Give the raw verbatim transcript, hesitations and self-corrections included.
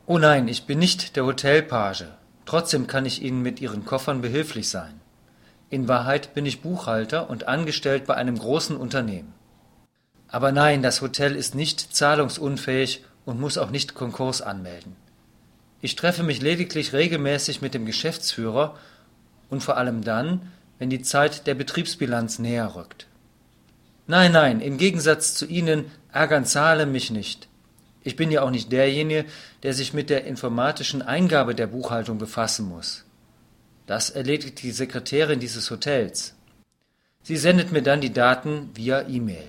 Oh nein, ich bin nicht der Hotelpage. Trotzdem kann ich Ihnen mit Ihren Koffern behilflich sein. In Wahrheit bin ich Buchhalter und angestellt bei einem großen Unternehmen. Aber nein, das Hotel ist nicht zahlungsunfähig und muss auch nicht Konkurs anmelden. Ich treffe mich lediglich regelmäßig mit dem Geschäftsführer und vor allem dann, wenn die Zeit der Betriebsbilanz näher rückt. Nein, nein, im Gegensatz zu Ihnen ärgern Zahlen mich nicht. Ich bin ja auch nicht derjenige, der sich mit der informatischen Eingabe der Buchhaltung befassen muss. Das erledigt die Sekretärin dieses Hotels. Sie sendet mir dann die Daten via E-Mail.